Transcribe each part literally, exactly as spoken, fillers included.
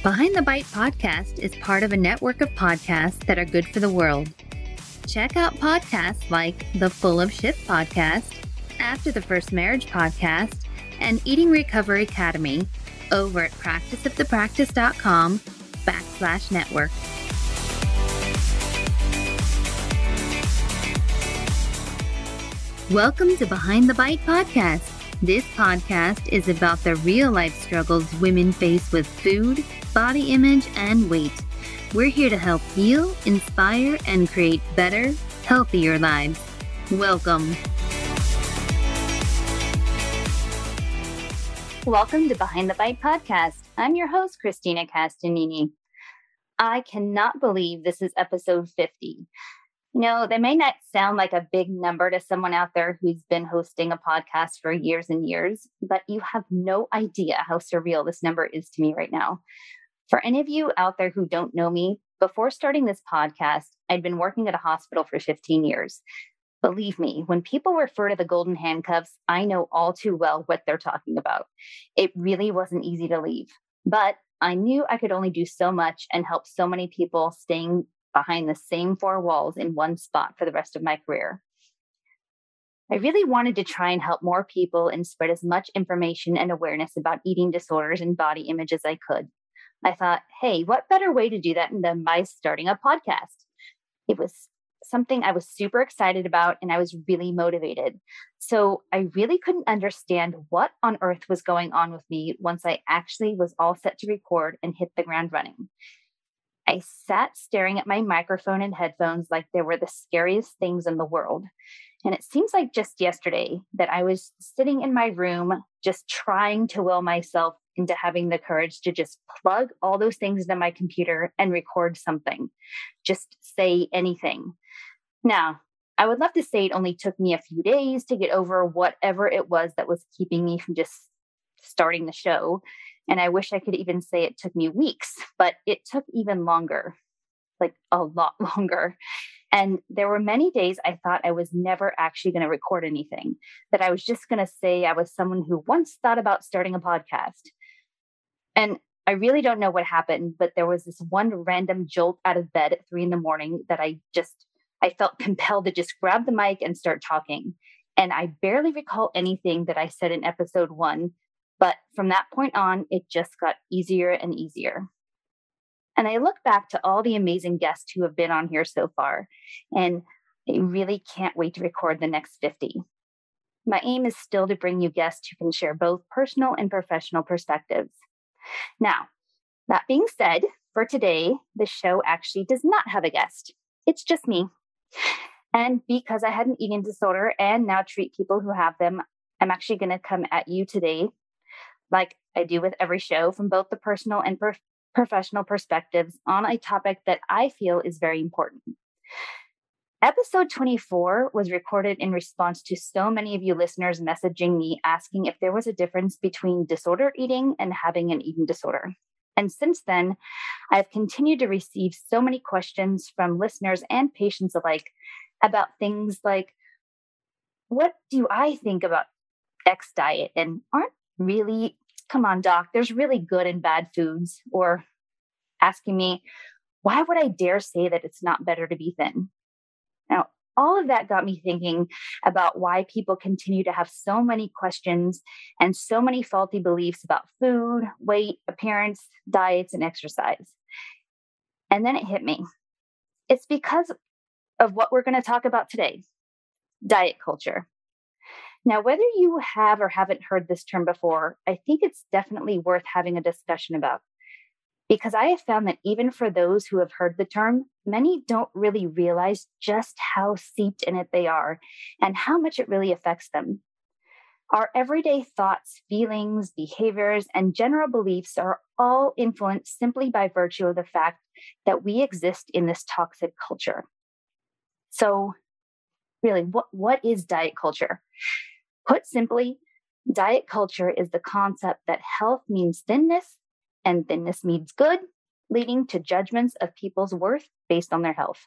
Behind the Bite podcast is part of a network of podcasts that are good for the world. Check out podcasts like the Full of Shit podcast, After the First Marriage podcast, and Eating Recovery Academy over at practiceofthepractice.com backslash network. Welcome to Behind the Bite podcast. This podcast is about the real-life struggles women face with food, body image, and weight. We're here to help heal, inspire, and create better, healthier lives. Welcome. Welcome to Behind the Bite podcast. I'm your host, Christina Castanini. I cannot believe this is episode fifty. You know, that may not sound like a big number to someone out there who's been hosting a podcast for years and years, but you have no idea how surreal this number is to me right now. For any of you out there who don't know me, before starting this podcast, I'd been working at a hospital for fifteen years. Believe me, when people refer to the golden handcuffs, I know all too well what they're talking about. It really wasn't easy to leave, but I knew I could only do so much and help so many people staying behind the same four walls in one spot for the rest of my career. I really wanted to try and help more people and spread as much information and awareness about eating disorders and body image as I could. I thought, hey, what better way to do that than by starting a podcast? It was something I was super excited about, and I was really motivated. So I really couldn't understand what on earth was going on with me once I actually was all set to record and hit the ground running. I sat staring at my microphone and headphones like they were the scariest things in the world. And it seems like just yesterday that I was sitting in my room, just trying to will myself into having the courage to just plug all those things into my computer and record something. Just say anything. Now, I would love to say it only took me a few days to get over whatever it was that was keeping me from just starting the show. And I wish I could even say it took me weeks, but it took even longer, like a lot longer. And there were many days I thought I was never actually going to record anything, that I was just going to say I was someone who once thought about starting a podcast. And I really don't know what happened, but there was this one random jolt out of bed at three in the morning that I just, I felt compelled to just grab the mic and start talking. And I barely recall anything that I said in episode one. But from that point on, it just got easier and easier. And I look back to all the amazing guests who have been on here so far, and I really can't wait to record the next fifty. My aim is still to bring you guests who can share both personal and professional perspectives. Now, that being said, for today, the show actually does not have a guest. It's just me. And because I had an eating disorder and now treat people who have them, I'm actually going to come at you today, like I do with every show, from both the personal and pro- professional perspectives on a topic that I feel is very important. Episode twenty-four was recorded in response to so many of you listeners messaging me asking if there was a difference between disordered eating and having an eating disorder. And since then, I've continued to receive so many questions from listeners and patients alike about things like, what do I think about X diet? And aren't really, come on, doc, there's really good and bad foods. Or asking me, why would I dare say that it's not better to be thin? Now, all of that got me thinking about why people continue to have so many questions and so many faulty beliefs about food, weight, appearance, diets, and exercise. And then it hit me. It's because of what we're going to talk about today, diet culture. Now, whether you have or haven't heard this term before, I think it's definitely worth having a discussion about. Because I have found that even for those who have heard the term, many don't really realize just how seeped in it they are and how much it really affects them. Our everyday thoughts, feelings, behaviors, and general beliefs are all influenced simply by virtue of the fact that we exist in this toxic culture. So, really, what, what is diet culture? Put simply, diet culture is the concept that health means thinness and thinness means good, leading to judgments of people's worth based on their health.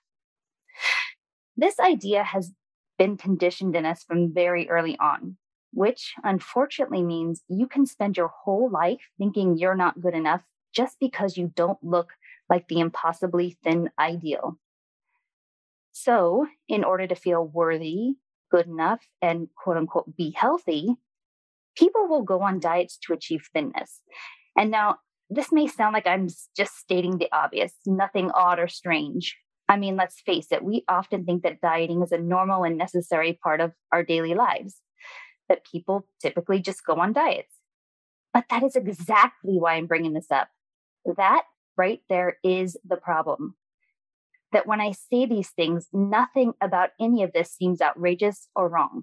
This idea has been conditioned in us from very early on, which unfortunately means you can spend your whole life thinking you're not good enough just because you don't look like the impossibly thin ideal. So, in order to feel worthy, good enough, and quote unquote be healthy, people will go on diets to achieve thinness. And now, this may sound like I'm just stating the obvious, nothing odd or strange. I mean, let's face it, we often think that dieting is a normal and necessary part of our daily lives, that people typically just go on diets. But that is exactly why I'm bringing this up. That right there is the problem. That when I say these things, nothing about any of this seems outrageous or wrong.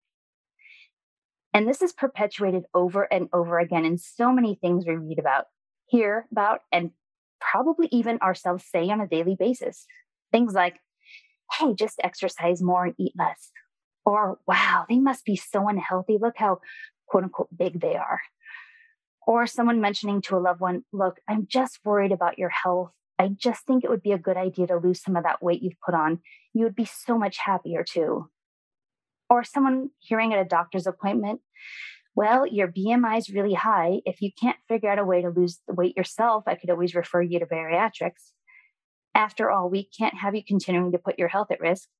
And this is perpetuated over and over again in so many things we read about, hear about, and probably even ourselves say on a daily basis. Things like, hey, just exercise more and eat less. Or, wow, they must be so unhealthy. Look how quote unquote big they are. Or someone mentioning to a loved one, look, I'm just worried about your health. I just think it would be a good idea to lose some of that weight you've put on. You would be so much happier too. Or someone hearing at a doctor's appointment, well, your B M I is really high. If you can't figure out a way to lose the weight yourself, I could always refer you to bariatrics. After all, we can't have you continuing to put your health at risk.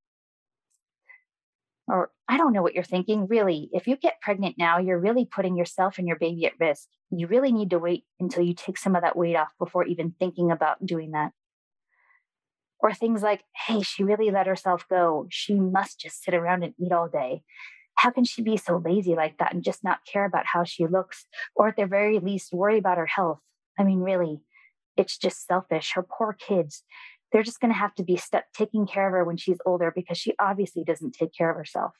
Or I don't know what you're thinking. Really, if you get pregnant now, you're really putting yourself and your baby at risk. You really need to wait until you take some of that weight off before even thinking about doing that. Or things like, hey, she really let herself go. She must just sit around and eat all day. How can she be so lazy like that and just not care about how she looks? Or at the very least, worry about her health. I mean, really, it's just selfish. Her poor kids, they're just going to have to be stuck taking care of her when she's older because she obviously doesn't take care of herself.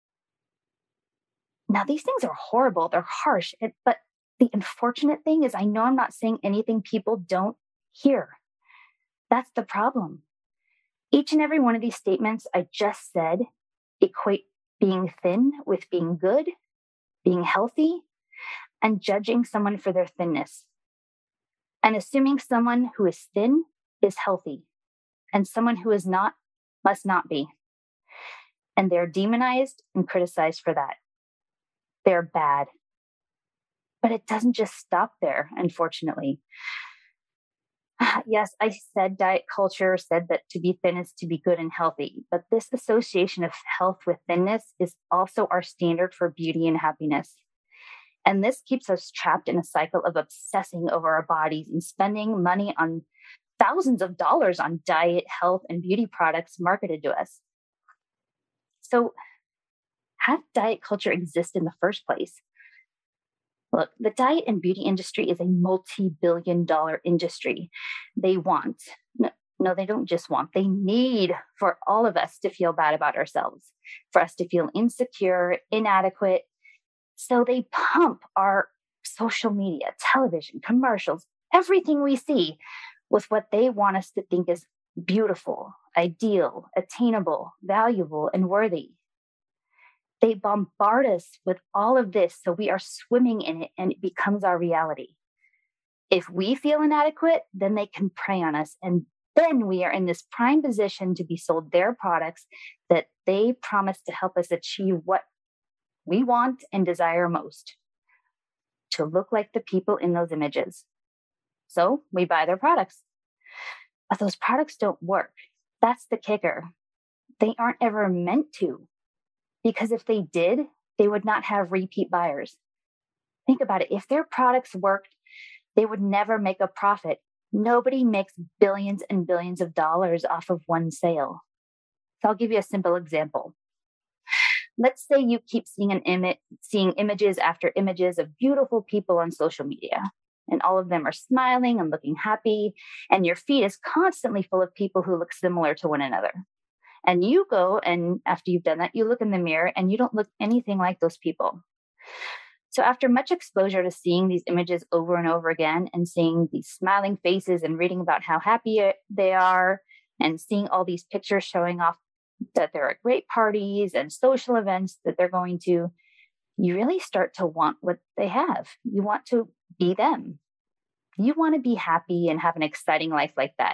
Now, these things are horrible. They're harsh. It, but the unfortunate thing is I know I'm not saying anything people don't hear. That's the problem. Each and every one of these statements I just said equate being thin with being good, being healthy, and judging someone for their thinness. And assuming someone who is thin is healthy, and someone who is not must not be. And they're demonized and criticized for that. They're bad. But it doesn't just stop there, unfortunately. Yes, I said diet culture said that to be thin is to be good and healthy, but this association of health with thinness is also our standard for beauty and happiness. And this keeps us trapped in a cycle of obsessing over our bodies and spending money on thousands of dollars on diet, health, and beauty products marketed to us. So, how did diet culture exist in the first place? Look, the diet and beauty industry is a multi-billion dollar industry. They want, no, no, they don't just want, they need for all of us to feel bad about ourselves, for us to feel insecure, inadequate. So they pump our social media, television, commercials, everything we see with what they want us to think is beautiful, ideal, attainable, valuable, and worthy. They bombard us with all of this so we are swimming in it and it becomes our reality. If we feel inadequate, then they can prey on us. And then we are in this prime position to be sold their products that they promise to help us achieve what we want and desire most, to look like the people in those images. So we buy their products. But those products don't work. That's the kicker. They aren't ever meant to. Because if they did, they would not have repeat buyers. Think about it. If their products worked, they would never make a profit. Nobody makes billions and billions of dollars off of one sale. So I'll give you a simple example. Let's say you keep seeing an image, seeing images after images of beautiful people on social media, and all of them are smiling and looking happy, and your feed is constantly full of people who look similar to one another. And you go and after you've done that, you look in the mirror and you don't look anything like those people. So after much exposure to seeing these images over and over again and seeing these smiling faces and reading about how happy they are and seeing all these pictures showing off that they're at great parties and social events that they're going to, you really start to want what they have. You want to be them. You want to be happy and have an exciting life like that.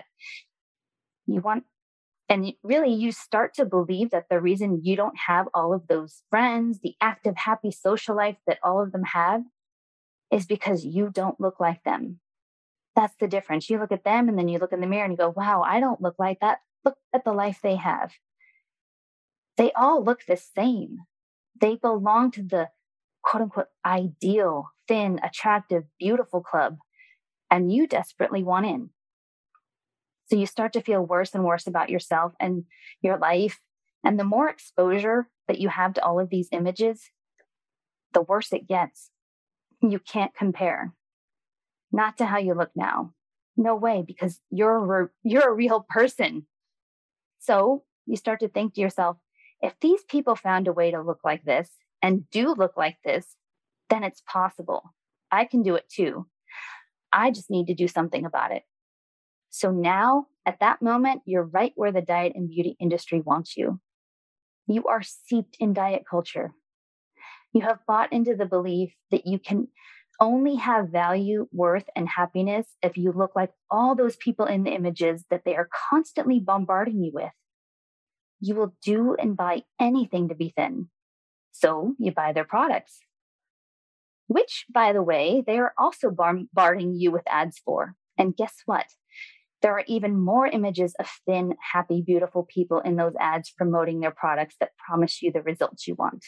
You want And really, you start to believe that the reason you don't have all of those friends, the active, happy social life that all of them have, is because you don't look like them. That's the difference. You look at them and then you look in the mirror and you go, wow, I don't look like that. Look at the life they have. They all look the same. They belong to the quote unquote ideal, thin, attractive, beautiful club, and you desperately want in. So you start to feel worse and worse about yourself and your life. And the more exposure that you have to all of these images, the worse it gets. You can't compare. Not to how you look now. No way, because you're a, you're a real person. So you start to think to yourself, if these people found a way to look like this and do look like this, then it's possible. I can do it too. I just need to do something about it. So now, at that moment, you're right where the diet and beauty industry wants you. You are steeped in diet culture. You have bought into the belief that you can only have value, worth, and happiness if you look like all those people in the images that they are constantly bombarding you with. You will do and buy anything to be thin. So you buy their products, which, by the way, they are also bombarding you with ads for. And guess what? There are even more images of thin, happy, beautiful people in those ads promoting their products that promise you the results you want.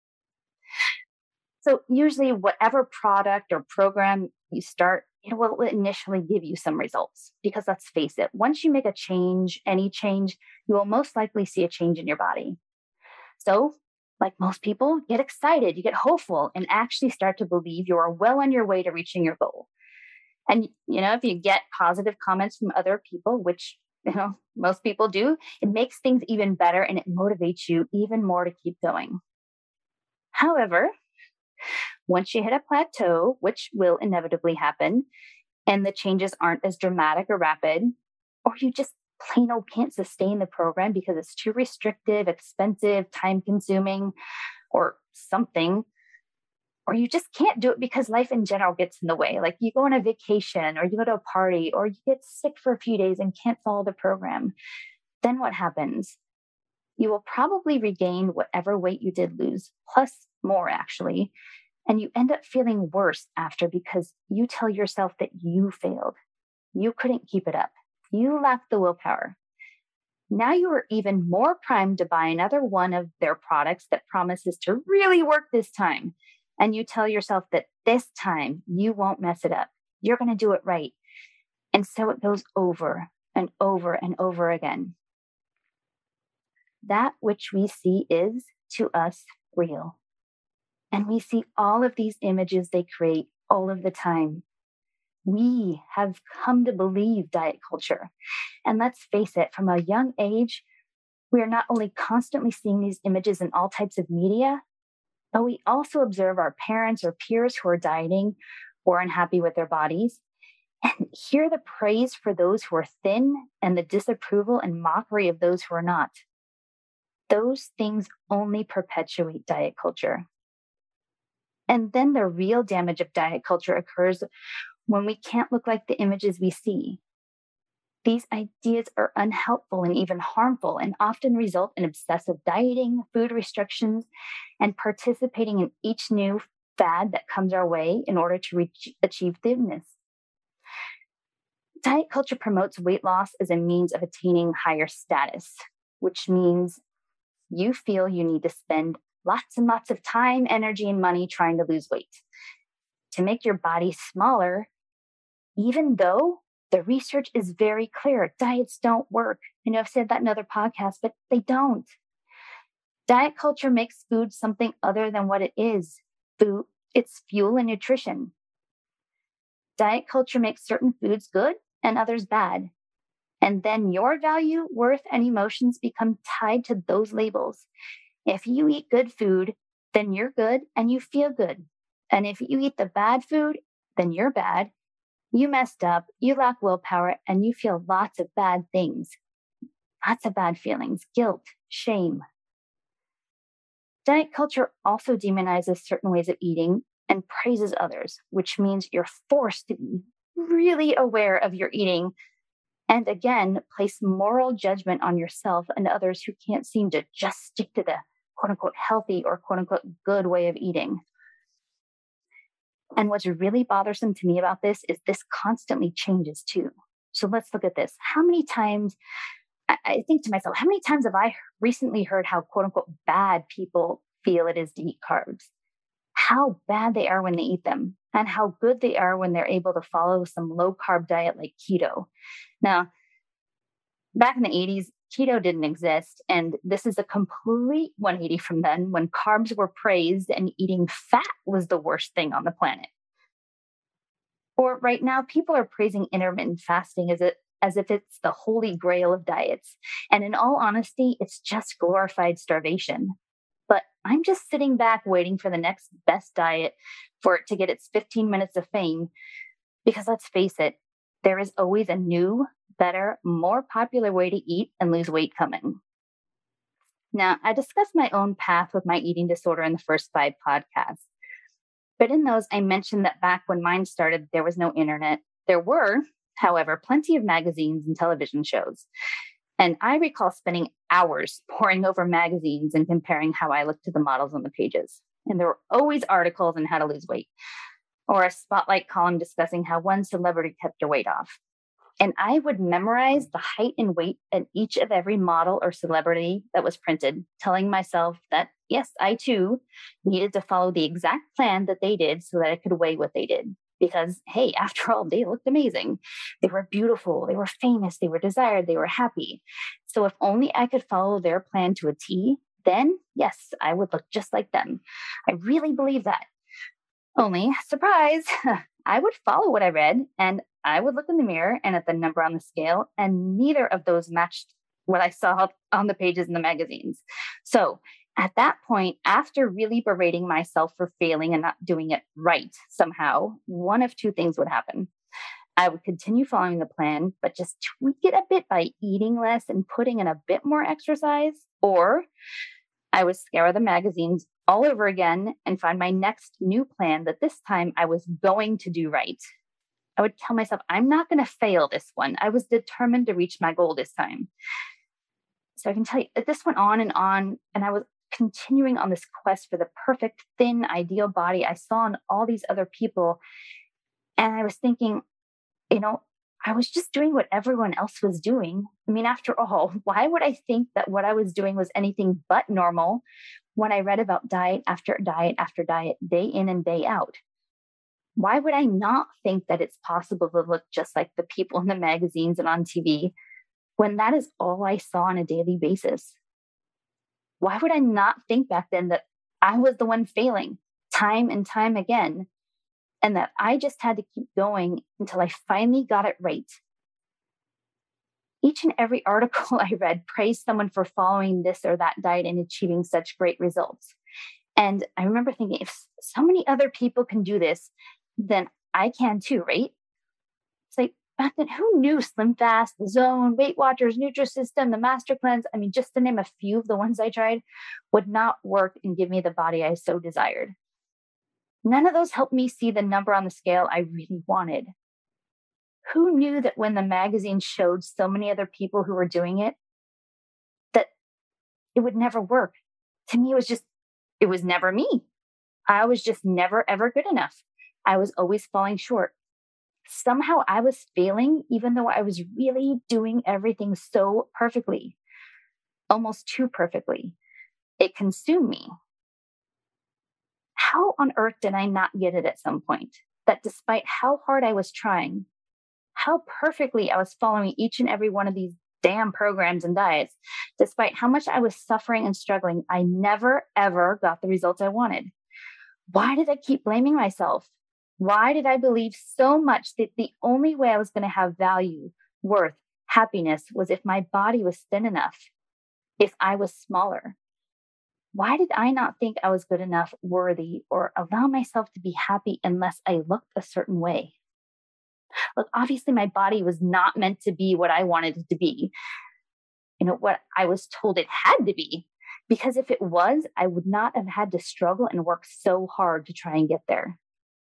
So usually whatever product or program you start, it will initially give you some results because let's face it, once you make a change, any change, you will most likely see a change in your body. So like most people, get excited, you get hopeful and actually start to believe you are well on your way to reaching your goal. And, you know, if you get positive comments from other people, which, you know, most people do, it makes things even better and it motivates you even more to keep going. However, once you hit a plateau, which will inevitably happen, and the changes aren't as dramatic or rapid, or you just plain old can't sustain the program because it's too restrictive, expensive, time consuming, or something, or you just can't do it because life in general gets in the way. Like you go on a vacation or you go to a party or you get sick for a few days and can't follow the program. Then what happens? You will probably regain whatever weight you did lose, plus more actually. And you end up feeling worse after because you tell yourself that you failed. You couldn't keep it up. You lacked the willpower. Now you are even more primed to buy another one of their products that promises to really work this time. And you tell yourself that this time you won't mess it up. You're going to do it right. And so it goes over and over and over again. That which we see is, to us, real. And we see all of these images they create all of the time. We have come to believe diet culture. And let's face it, from a young age, we are not only constantly seeing these images in all types of media, but we also observe our parents or peers who are dieting or unhappy with their bodies and hear the praise for those who are thin and the disapproval and mockery of those who are not. Those things only perpetuate diet culture. And then the real damage of diet culture occurs when we can't look like the images we see. These ideas are unhelpful and even harmful and often result in obsessive dieting, food restrictions, and participating in each new fad that comes our way in order to reach, achieve thinness. Diet culture promotes weight loss as a means of attaining higher status, which means you feel you need to spend lots and lots of time, energy, and money trying to lose weight to make your body smaller, even though the research is very clear. Diets don't work. I know I've said that in other podcasts, but they don't. Diet culture makes food something other than what it is. Food, it's fuel and nutrition. Diet culture makes certain foods good and others bad. And then your value, worth, and emotions become tied to those labels. If you eat good food, then you're good and you feel good. And if you eat the bad food, then you're bad. You messed up, you lack willpower, and you feel lots of bad things. Lots of bad feelings, guilt, shame. Diet culture also demonizes certain ways of eating and praises others, which means you're forced to be really aware of your eating and again, place moral judgment on yourself and others who can't seem to just stick to the quote unquote healthy or quote unquote good way of eating. And what's really bothersome to me about this is this constantly changes too. So let's look at this. How many times, I, I think to myself, how many times have I recently heard how quote unquote bad people feel it is to eat carbs? How bad they are when they eat them, and how good they are when they're able to follow some low carb diet like keto. Now, back in the eighties, keto didn't exist. And this is a complete one eighty from then, when carbs were praised and eating fat was the worst thing on the planet. Or right now, people are praising intermittent fasting as, it, as if it's the holy grail of diets. And in all honesty, it's just glorified starvation. But I'm just sitting back waiting for the next best diet for it to get its fifteen minutes of fame. Because let's face it, there is always a new, better, more popular way to eat and lose weight coming. Now, I discussed my own path with my eating disorder in the first five podcasts. But in those, I mentioned that back when mine started, there was no internet. There were, however, plenty of magazines and television shows. And I recall spending hours poring over magazines and comparing how I looked to the models on the pages. And there were always articles on how to lose weight, or a spotlight column discussing how one celebrity kept her weight off. And I would memorize the height and weight of each of every model or celebrity that was printed, telling myself that, yes, I too needed to follow the exact plan that they did so that I could weigh what they did. Because, hey, after all, they looked amazing. They were beautiful. They were famous. They were desired. They were happy. So if only I could follow their plan to a T, then yes, I would look just like them. I really believe that. Only, surprise, I would follow what I read, and I would look in the mirror and at the number on the scale, and neither of those matched what I saw on the pages in the magazines. So at that point, after really berating myself for failing and not doing it right somehow, one of two things would happen. I would continue following the plan, but just tweak it a bit by eating less and putting in a bit more exercise, or I would scour the magazines all over again and find my next new plan that this time I was going to do right. I would tell myself, I'm not going to fail this one. I was determined to reach my goal this time. So I can tell you that this went on and on, and I was continuing on this quest for the perfect, thin, ideal body I saw in all these other people. And I was thinking, you know, I was just doing what everyone else was doing. I mean, after all, why would I think that what I was doing was anything but normal when I read about diet after diet after diet, day in and day out? Why would I not think that it's possible to look just like the people in the magazines and on T V when that is all I saw on a daily basis? Why would I not think back then that I was the one failing time and time again, and that I just had to keep going until I finally got it right? Each and every article I read praised someone for following this or that diet and achieving such great results. And I remember thinking, if so many other people can do this, then I can too, right? It's like back then, who knew Slim Fast, The Zone, Weight Watchers, Nutrisystem, the Master Cleanse, I mean, just to name a few of the ones I tried, would not work and give me the body I so desired. None of those helped me see the number on the scale I really wanted. Who knew that when the magazine showed so many other people who were doing it, that it would never work? To me, it was just, it was never me. I was just never, ever good enough. I was always falling short. Somehow I was failing, even though I was really doing everything so perfectly, almost too perfectly. It consumed me. How on earth did I not get it at some point? That despite how hard I was trying, how perfectly I was following each and every one of these damn programs and diets, despite how much I was suffering and struggling, I never, ever got the results I wanted. Why did I keep blaming myself? Why did I believe so much that the only way I was going to have value, worth, happiness was if my body was thin enough, if I was smaller? Why did I not think I was good enough, worthy, or allow myself to be happy unless I looked a certain way? Look, obviously my body was not meant to be what I wanted it to be, you know, what I was told it had to be, because if it was, I would not have had to struggle and work so hard to try and get there.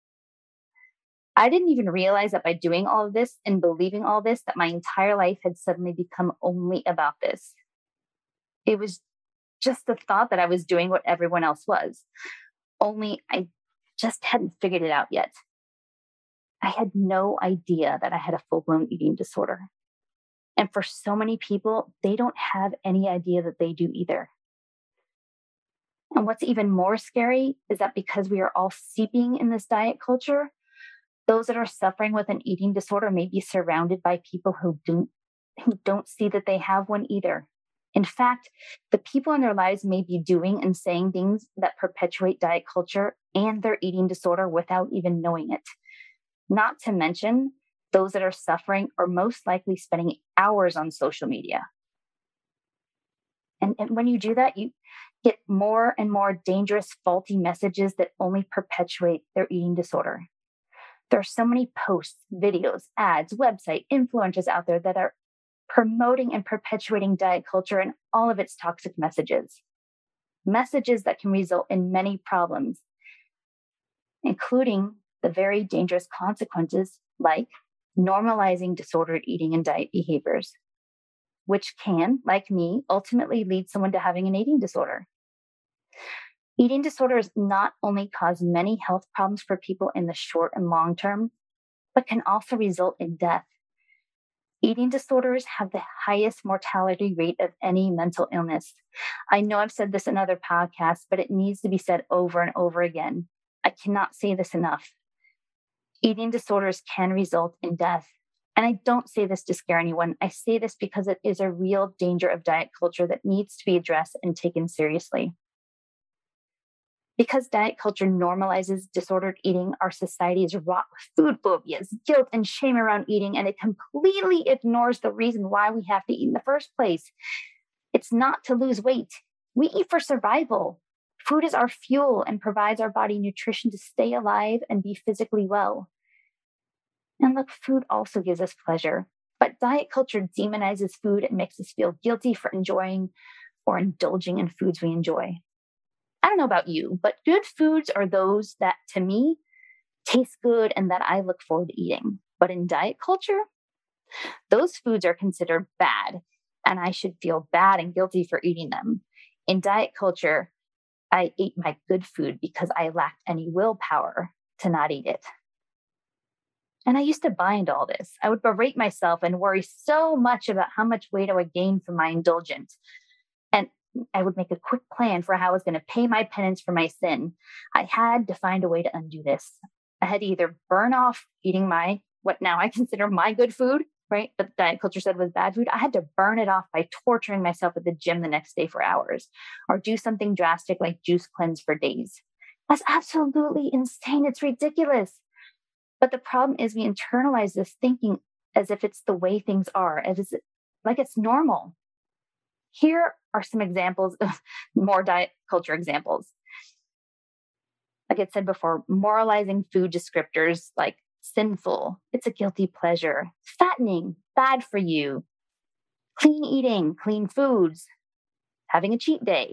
I didn't even realize that by doing all of this and believing all this, that my entire life had suddenly become only about this. It was just the thought that I was doing what everyone else was. Only I just hadn't figured it out yet. I had no idea that I had a full-blown eating disorder. And for so many people, they don't have any idea that they do either. And what's even more scary is that because we are all seeping in this diet culture, those that are suffering with an eating disorder may be surrounded by people who don't, who don't see that they have one either. In fact, the people in their lives may be doing and saying things that perpetuate diet culture and their eating disorder without even knowing it. Not to mention, those that are suffering are most likely spending hours on social media. And, and when you do that, you get more and more dangerous, faulty messages that only perpetuate their eating disorder. There are so many posts, videos, ads, website, influencers out there that are promoting and perpetuating diet culture and all of its toxic messages. Messages that can result in many problems, including the very dangerous consequences like normalizing disordered eating and diet behaviors, which can, like me, ultimately lead someone to having an eating disorder. Eating disorders not only cause many health problems for people in the short and long term, but can also result in death. Eating disorders have the highest mortality rate of any mental illness. I know I've said this in other podcasts, but it needs to be said over and over again. I cannot say this enough. Eating disorders can result in death. And I don't say this to scare anyone. I say this because it is a real danger of diet culture that needs to be addressed and taken seriously. Because diet culture normalizes disordered eating, our society is wrought with food phobias, guilt, and shame around eating, and it completely ignores the reason why we have to eat in the first place. It's not to lose weight. We eat for survival. Food is our fuel and provides our body nutrition to stay alive and be physically well. And look, food also gives us pleasure, but diet culture demonizes food and makes us feel guilty for enjoying or indulging in foods we enjoy. I don't know about you, but good foods are those that, to me, taste good and that I look forward to eating. But in diet culture, those foods are considered bad, and I should feel bad and guilty for eating them. In diet culture, I ate my good food because I lacked any willpower to not eat it. And I used to buy into all this. I would berate myself and worry so much about how much weight I would gain from my indulgence. And I would make a quick plan for how I was going to pay my penance for my sin. I had to find a way to undo this. I had to either burn off eating my, what now I consider my good food, right? But diet culture said was bad food. I had to burn it off by torturing myself at the gym the next day for hours, or do something drastic like juice cleanse for days. That's absolutely insane. It's ridiculous. But the problem is we internalize this thinking as if it's the way things are, as if it's like it's normal. Here are some examples of more diet culture examples. Like I said before, moralizing food descriptors like sinful, it's a guilty pleasure, fattening, bad for you, clean eating, clean foods, having a cheat day.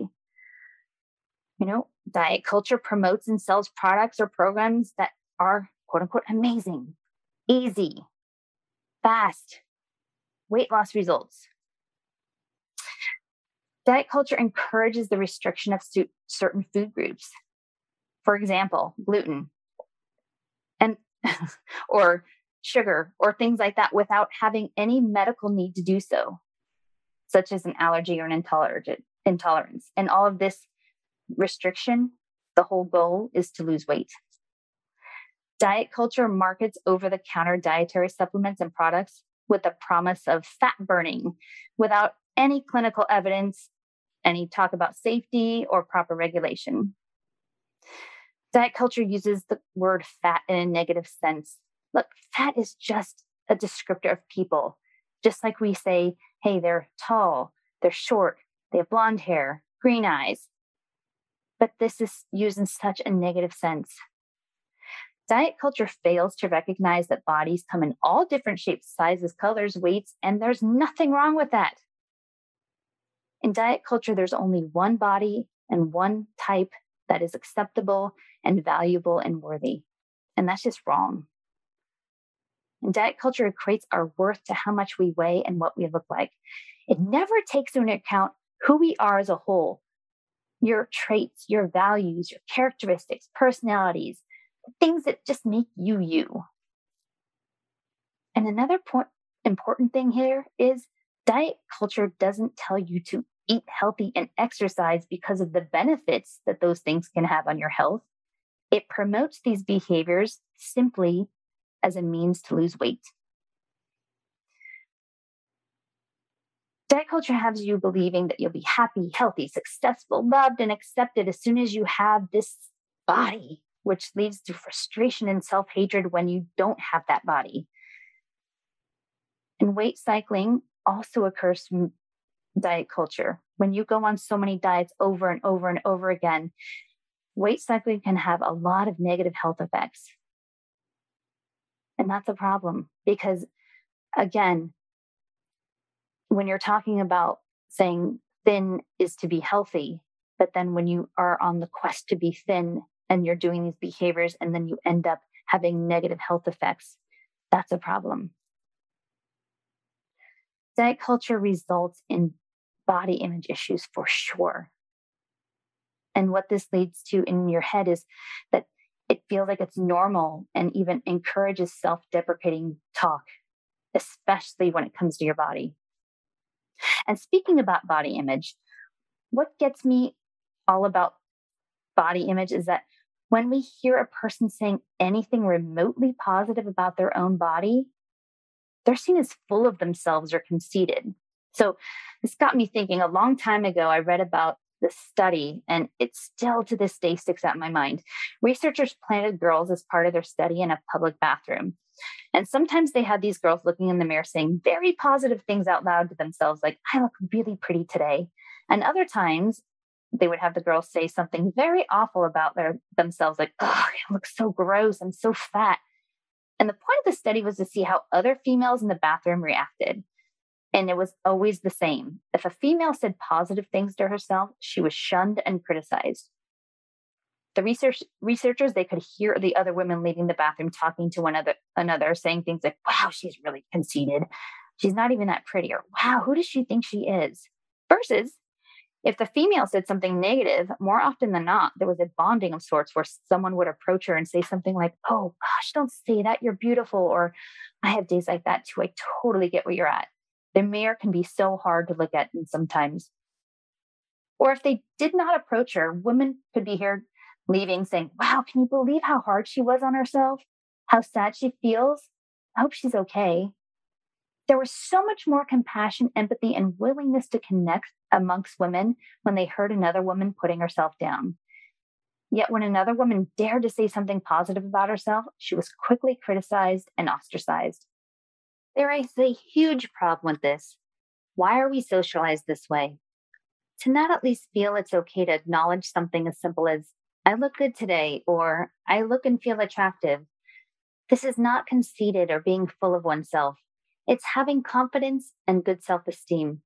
You know, diet culture promotes and sells products or programs that are quote unquote amazing, easy, fast, weight loss results. Diet culture encourages the restriction of su- certain food groups. For example, gluten and or sugar or things like that without having any medical need to do so, such as an allergy or an intolerance. And all of this restriction, the whole goal is to lose weight. Diet culture markets over-the-counter dietary supplements and products with the promise of fat burning without any clinical evidence, any talk about safety or proper regulation. Diet culture uses the word fat in a negative sense. Look, fat is just a descriptor of people. Just like we say, hey, they're tall, they're short, they have blonde hair, green eyes. But this is used in such a negative sense. Diet culture fails to recognize that bodies come in all different shapes, sizes, colors, weights, and there's nothing wrong with that. In diet culture, there's only one body and one type that is acceptable and valuable and worthy. And that's just wrong. And diet culture equates our worth to how much we weigh and what we look like. It never takes into account who we are as a whole, your traits, your values, your characteristics, personalities, things that just make you you. And another point, important thing here is diet culture doesn't tell you to eat healthy and exercise because of the benefits that those things can have on your health. It promotes these behaviors simply as a means to lose weight. Diet culture has you believing that you'll be happy, healthy, successful, loved, and accepted as soon as you have this body, which leads to frustration and self hatred when you don't have that body. And weight cycling also occurs from diet culture. When you go on so many diets over and over and over again, weight cycling can have a lot of negative health effects. And that's a problem because, again, when you're talking about saying thin is to be healthy, but then when you are on the quest to be thin and you're doing these behaviors and then you end up having negative health effects, that's a problem. Diet culture results in body image issues for sure. And what this leads to in your head is that it feels like it's normal and even encourages self-deprecating talk, especially when it comes to your body. And speaking about body image, what gets me all about body image is that when we hear a person saying anything remotely positive about their own body, they're seen as full of themselves or conceited. So this got me thinking. A long time ago, I read about this study, and it still to this day sticks out in my mind. Researchers planted girls as part of their study in a public bathroom. And sometimes they had these girls looking in the mirror saying very positive things out loud to themselves, like, I look really pretty today. And other times they would have the girls say something very awful about their themselves, like, oh, I look so gross. I'm so fat. And the point of the study was to see how other females in the bathroom reacted. And it was always the same. If a female said positive things to herself, she was shunned and criticized. The research researchers, they could hear the other women leaving the bathroom talking to one another, another saying things like, wow, she's really conceited. She's not even that pretty. Or, wow, who does she think she is? Versus if the female said something negative, more often than not, there was a bonding of sorts where someone would approach her and say something like, oh gosh, don't say that. You're beautiful. Or I have days like that too. I totally get where you're at. The mirror can be so hard to look at and sometimes. Or if they did not approach her, women could be heard leaving saying, wow, can you believe how hard she was on herself? How sad she feels? I hope she's okay. There was so much more compassion, empathy, and willingness to connect amongst women when they heard another woman putting herself down. Yet when another woman dared to say something positive about herself, she was quickly criticized and ostracized. There is a huge problem with this. Why are we socialized this way? To not at least feel it's okay to acknowledge something as simple as, I look good today, or I look and feel attractive. This is not conceited or being full of oneself. It's having confidence and good self-esteem.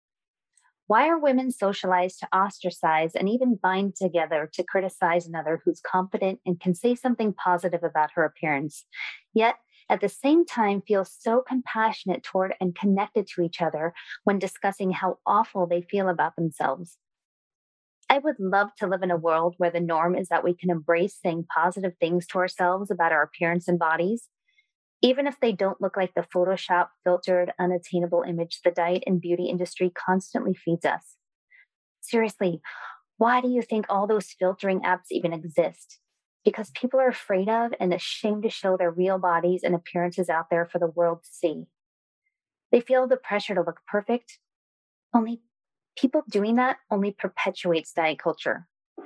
Why are women socialized to ostracize and even bind together to criticize another who's confident and can say something positive about her appearance, yet at the same time feel so compassionate toward and connected to each other when discussing how awful they feel about themselves? I would love to live in a world where the norm is that we can embrace saying positive things to ourselves about our appearance and bodies, even if they don't look like the Photoshop filtered, unattainable image the diet and beauty industry constantly feeds us. Seriously, why do you think all those filtering apps even exist? Because people are afraid of and ashamed to show their real bodies and appearances out there for the world to see. They feel the pressure to look perfect. Only people doing that only perpetuates diet culture.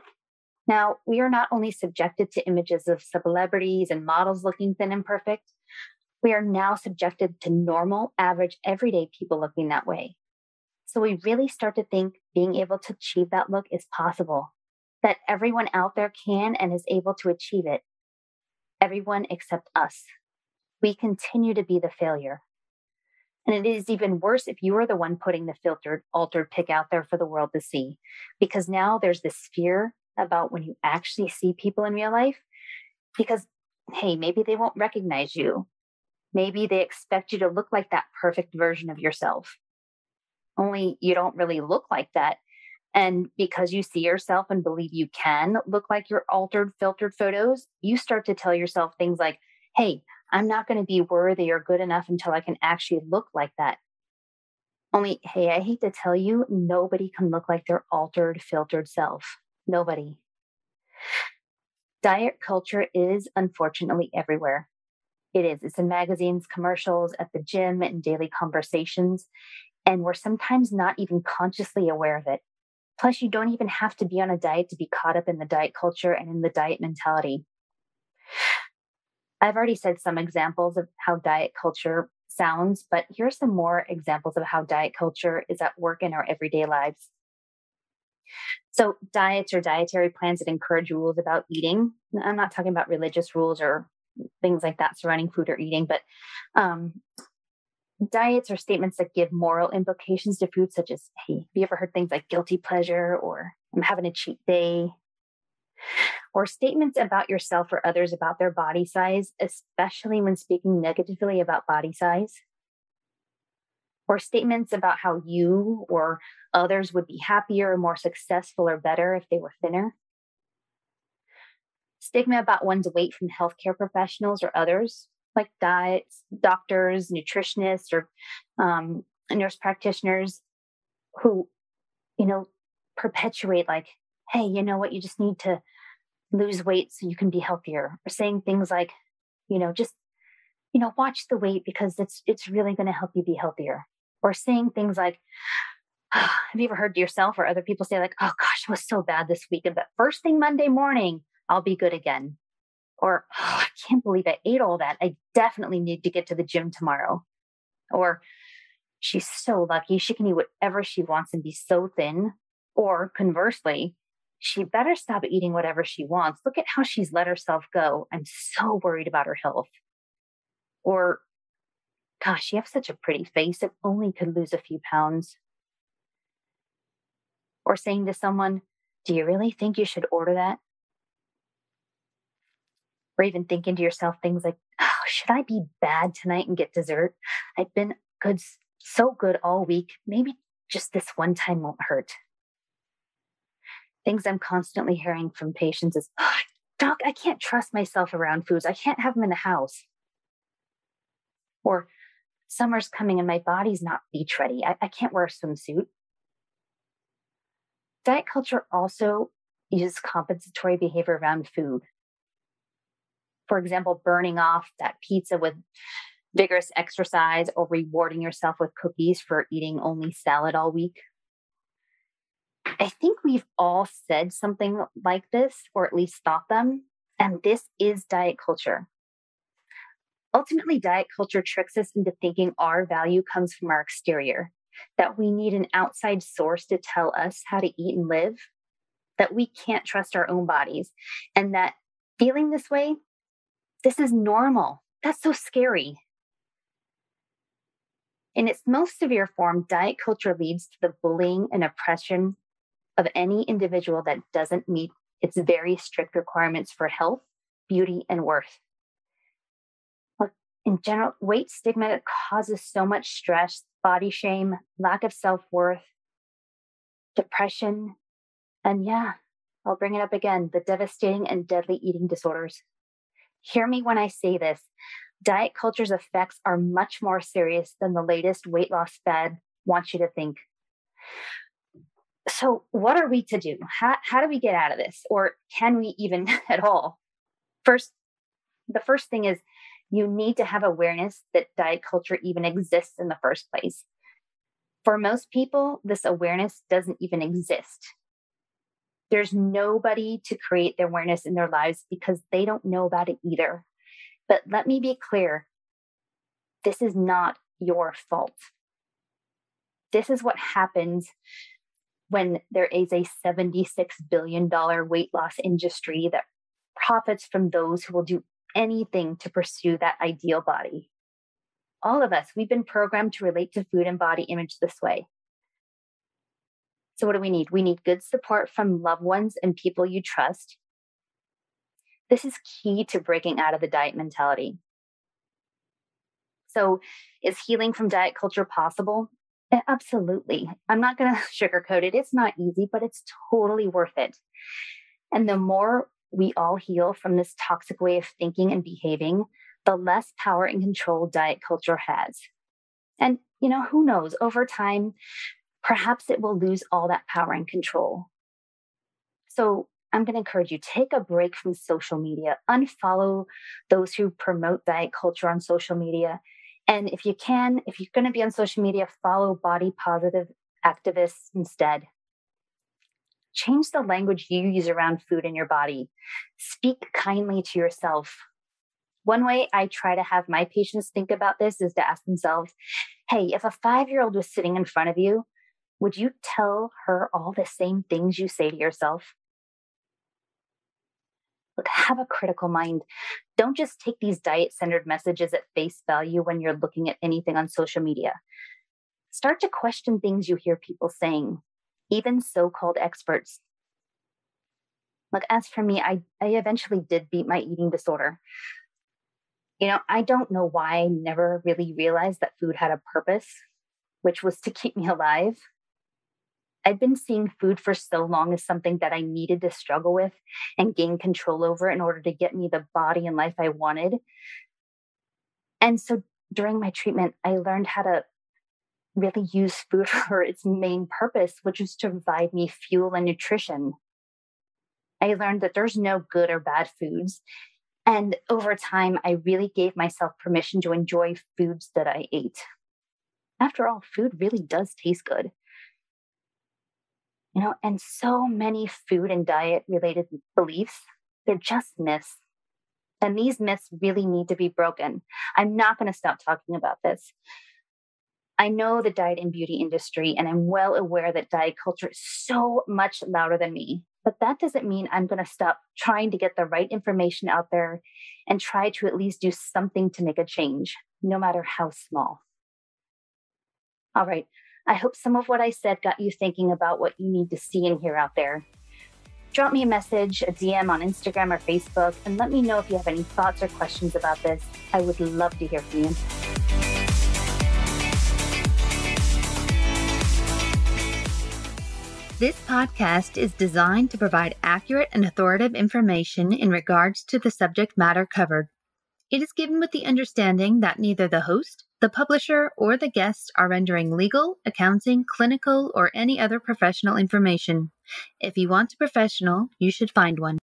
Now, we are not only subjected to images of celebrities and models looking thin and perfect, we are now subjected to normal, average, everyday people looking that way. So we really start to think being able to achieve that look is possible, that everyone out there can and is able to achieve it. Everyone except us. We continue to be the failure. And it is even worse if you are the one putting the filtered, altered pic out there for the world to see, because now there's this fear about when you actually see people in real life, because, hey, maybe they won't recognize you. Maybe they expect you to look like that perfect version of yourself. Only you don't really look like that. And because you see yourself and believe you can look like your altered, filtered photos, you start to tell yourself things like, hey, I'm not going to be worthy or good enough until I can actually look like that. Only, hey, I hate to tell you, nobody can look like their altered, filtered self. Nobody. Diet culture is unfortunately everywhere. It is. It's in magazines, commercials, at the gym, and daily conversations. And we're sometimes not even consciously aware of it. Plus, you don't even have to be on a diet to be caught up in the diet culture and in the diet mentality. I've already said some examples of how diet culture sounds, but here's some more examples of how diet culture is at work in our everyday lives. So, diets or dietary plans that encourage rules about eating. I'm not talking about religious rules or things like that surrounding food or eating, but um, diets or statements that give moral implications to food, such as, hey, have you ever heard things like guilty pleasure or I'm having a cheat day? Or statements about yourself or others about their body size, especially when speaking negatively about body size. Or statements about how you or others would be happier or more successful or better if they were thinner. Stigma about one's weight from healthcare professionals or others, like diets, doctors, nutritionists, or um, nurse practitioners who, you know, perpetuate like, hey, you know what, you just need to lose weight so you can be healthier, or saying things like, you know, just, you know, watch the weight because it's it's really going to help you be healthier. Or saying things like, have you ever heard yourself or other people say like, oh gosh, it was so bad this week, but first thing Monday morning, I'll be good again. Or, oh, I can't believe I ate all that. I definitely need to get to the gym tomorrow. Or, she's so lucky. She can eat whatever she wants and be so thin. Or conversely, she better stop eating whatever she wants. Look at how she's let herself go. I'm so worried about her health. Or, gosh, you have such a pretty face. If only could lose a few pounds. Or saying to someone, do you really think you should order that? Or even thinking to yourself things like, oh, should I be bad tonight and get dessert? I've been good, so good all week. Maybe just this one time won't hurt. Things I'm constantly hearing from patients is, oh, doc, I can't trust myself around foods. I can't have them in the house. Or summer's coming and my body's not beach ready. I, I can't wear a swimsuit. Diet culture also uses compensatory behavior around food. For example, burning off that pizza with vigorous exercise or rewarding yourself with cookies for eating only salad all week. I think we've all said something like this, or at least thought them, and this is diet culture. Ultimately, diet culture tricks us into thinking our value comes from our exterior, that we need an outside source to tell us how to eat and live, that we can't trust our own bodies, and that feeling this way, this is normal. That's so scary. In its most severe form, diet culture leads to the bullying and oppression of any individual that doesn't meet its very strict requirements for health, beauty, and worth. Look, in general, weight stigma causes so much stress, body shame, lack of self-worth, depression, and yeah, I'll bring it up again, the devastating and deadly eating disorders. Hear me when I say this. Diet culture's effects are much more serious than the latest weight loss fad wants you to think. So, what are we to do? How, how do we get out of this? Or can we even at all? First, the first thing is you need to have awareness that diet culture even exists in the first place. For most people, this awareness doesn't even exist. There's nobody to create the awareness in their lives because they don't know about it either. But let me be clear, this is not your fault. This is what happens when there is a seventy-six billion dollars weight loss industry that profits from those who will do anything to pursue that ideal body. All of us, we've been programmed to relate to food and body image this way. So what do we need? We need good support from loved ones and people you trust. This is key to breaking out of the diet mentality. So is healing from diet culture possible? Yeah, absolutely. I'm not going to sugarcoat it. It's not easy, but it's totally worth it. And the more we all heal from this toxic way of thinking and behaving, the less power and control diet culture has. And, you know, who knows, over time, perhaps it will lose all that power and control. So I'm going to encourage you, take a break from social media, unfollow those who promote diet culture on social media. And if you can, if you're going to be on social media, follow body positive activists instead. Change the language you use around food in your body. Speak kindly to yourself. One way I try to have my patients think about this is to ask themselves, hey, if a five-year-old was sitting in front of you, would you tell her all the same things you say to yourself? Look, have a critical mind. Don't just take these diet-centered messages at face value when you're looking at anything on social media. Start to question things you hear people saying, even so-called experts. Look, as for me, I, I eventually did beat my eating disorder. You know, I don't know why I never really realized that food had a purpose, which was to keep me alive. I'd been seeing food for so long as something that I needed to struggle with and gain control over in order to get me the body and life I wanted. And so during my treatment, I learned how to really use food for its main purpose, which is to provide me fuel and nutrition. I learned that there's no good or bad foods. And over time, I really gave myself permission to enjoy foods that I ate. After all, food really does taste good. You know, and so many food and diet related beliefs, they're just myths. And these myths really need to be broken. I'm not going to stop talking about this. I know the diet and beauty industry, and I'm well aware that diet culture is so much louder than me. But that doesn't mean I'm going to stop trying to get the right information out there and try to at least do something to make a change, no matter how small. All right. I hope some of what I said got you thinking about what you need to see and hear out there. Drop me a message, a D M on Instagram or Facebook, and let me know if you have any thoughts or questions about this. I would love to hear from you. This podcast is designed to provide accurate and authoritative information in regards to the subject matter covered. It is given with the understanding that neither the host, the publisher, or the guest are rendering legal, accounting, clinical, or any other professional information. If you want a professional, you should find one.